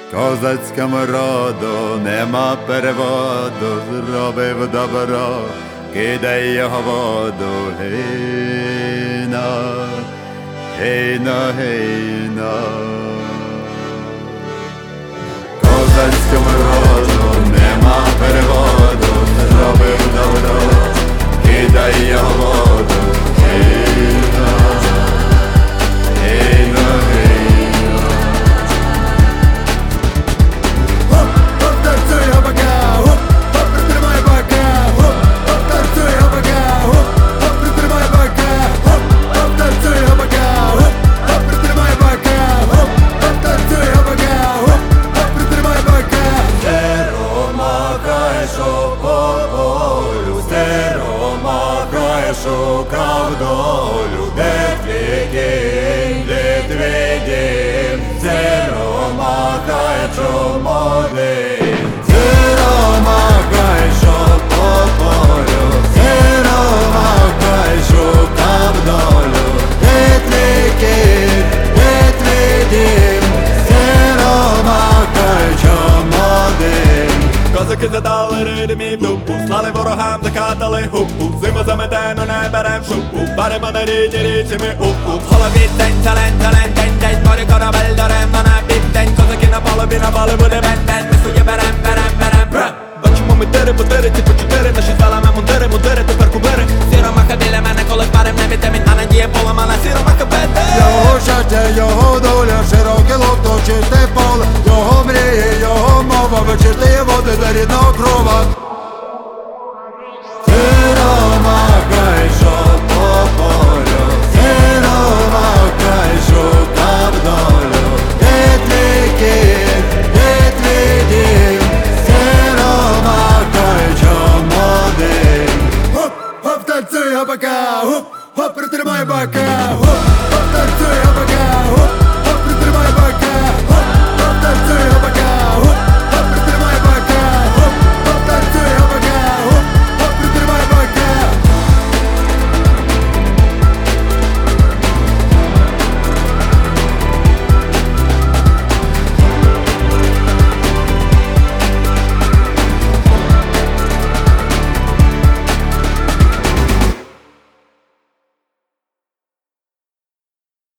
Козацькому роду нема переводу, зробив добро, кидай його воду, гейна, гейна, гейна. Козацькому роду нема переводу, зробив добро, кидай його воду, гейна, гейна, гейна. Хоп, хоп, танцюй габака, хоп, хоп, притримай бака, хоп, хоп, танцюй габака, хоп, хоп, притримай бака, хоп, хоп, танцюй габака, хоп, хоп, притримай бака, хоп, хоп, танцюй габака, хоп, хоп, притримай бака. Стеро махає, що по полю, стеро махає, шукав долю, де твій кінь, де твій дім, стеро махає, що молодий, стеро махає, що по полю, стеро махає, шукав долю, де твій кінь, де твій дім, стеро махає, що молодий. Козаки задали ритм і в дупу, слали ворогам, закатали гупу, зиму заметену не берем шубу, баримо на ріді річими упу. В голові день, день, морі корабель даремно на південь, козаки на палубі, на полі буде бен-бен, ми своє берем, брем. Бачимо ми тири по тири, ці по чотири, наші залами мундири, тепер кубири. Сіромаха біля мене, коли парим не вітамін, а надія поламана, сіромаха беде. Його щастя, його доля, широке лото, чисте поле, його мрії, його мова, вечірти води до рідного крова.